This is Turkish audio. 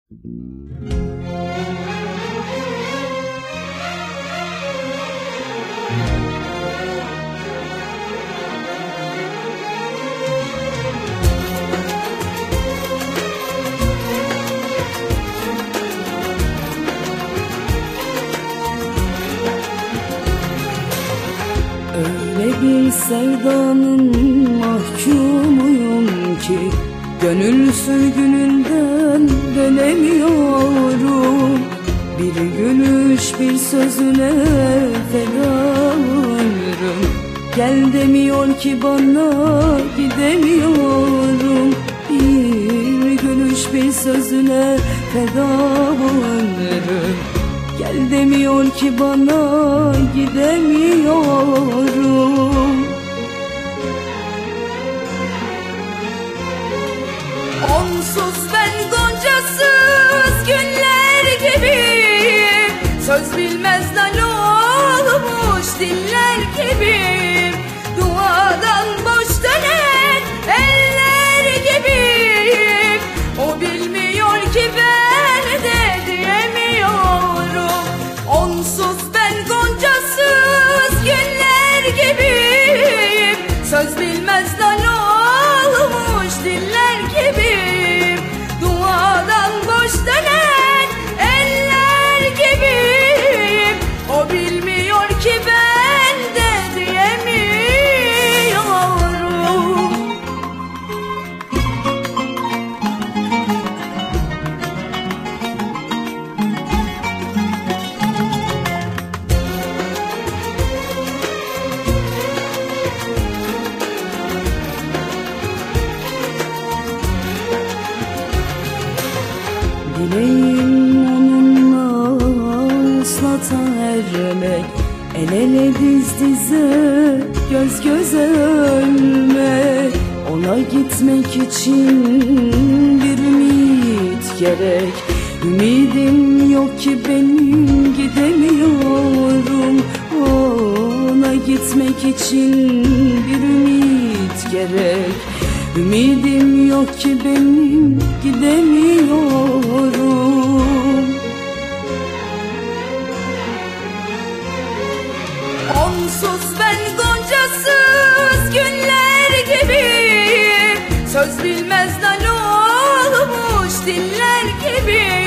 Öyle bir sevdanın mahkumuyum ki gönül sürgününden dönemiyorum. Bir gülüş bir sözüne feda ölürüm. Gel demiyor ki bana, gidemiyorum. Bir gülüş bir sözüne feda ölürüm. Gel demiyor ki bana, gidemiyorum. Onsuz ben goncasız güller gibiyim. Söz bilmez lal olmuş diller gibiyim. Duadan boş dönen eller gibiyim. O bilmiyor ki ben de diyemiyorum. Onsuz ben goncasız güller gibiyim. Söz bilmez lal olmuş diller gibiyim. Duadan boş dönen eller gibiyim. O bilmiyor ki ben de diyemiyorum. Dileğim onunla ıslata ermek, el ele diz dize göz göze ölmek. Ona gitmek için bir ümit gerek. Ümidim yok ki benim, gidemiyorum. Ona gitmek için bir ümit gerek. Ümidim yok ki benim, gidemiyorum. Onsuz ben goncasız güller gibiyim. Söz bilmez lal olmuş diller gibi.